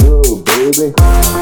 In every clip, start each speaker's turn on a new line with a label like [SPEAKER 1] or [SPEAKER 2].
[SPEAKER 1] good, baby.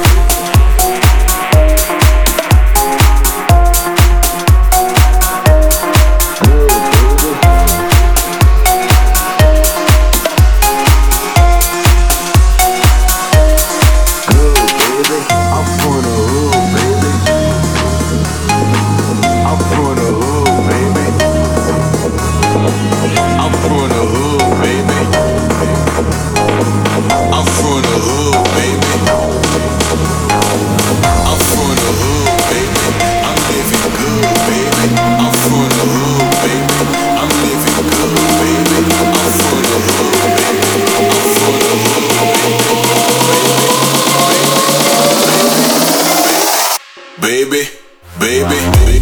[SPEAKER 2] Baby, baby.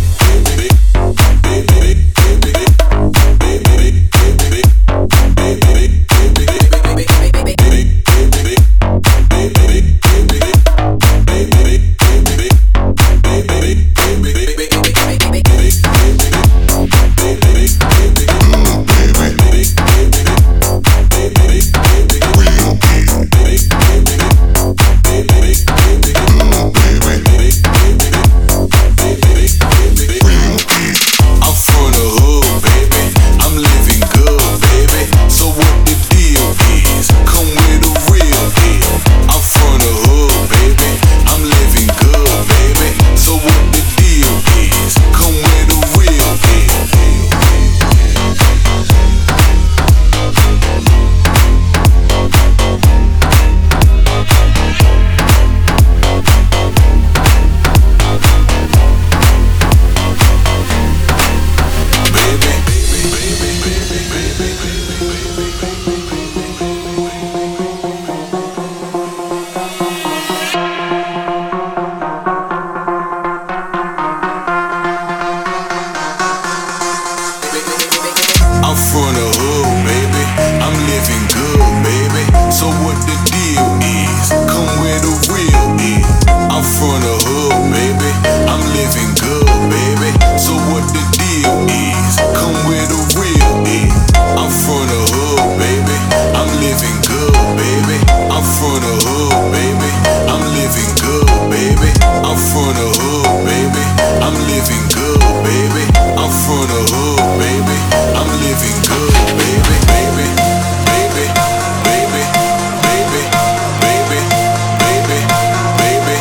[SPEAKER 2] I'm from the hood, baby. I'm living good, baby. So what the deal is? Come where the real is. I'm from the hood, baby. I'm living good, baby. So what the deal is? Come where the real is. I'm from the hood, baby. I'm living good, baby. I'm from the hood, baby. I'm living good, baby. I'm from the hood, baby. I'm living good, baby. I'm from the hood, baby. I'm living good, baby, baby, baby, baby, baby, baby, baby, baby,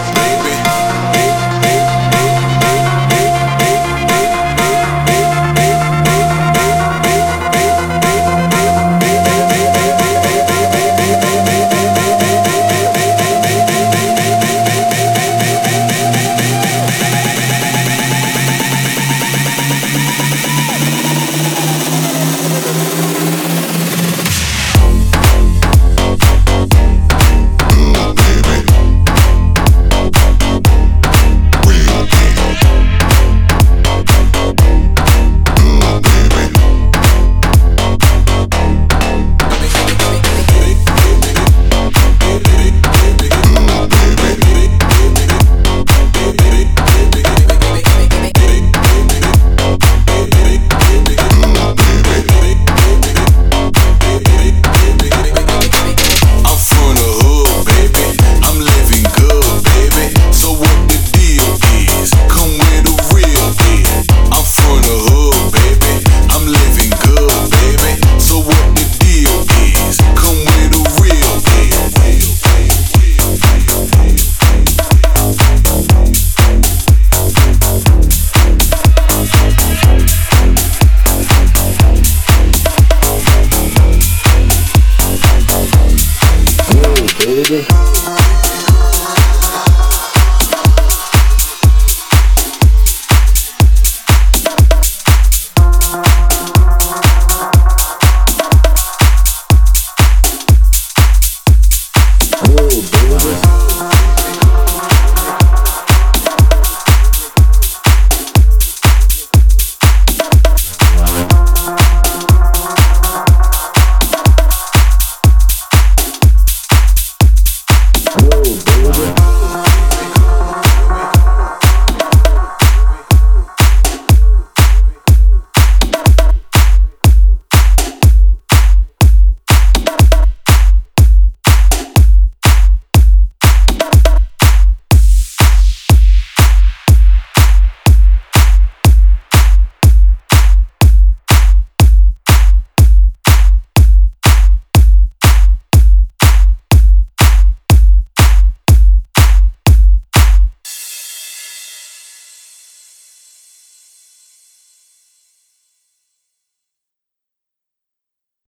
[SPEAKER 1] baby. Oh, baby.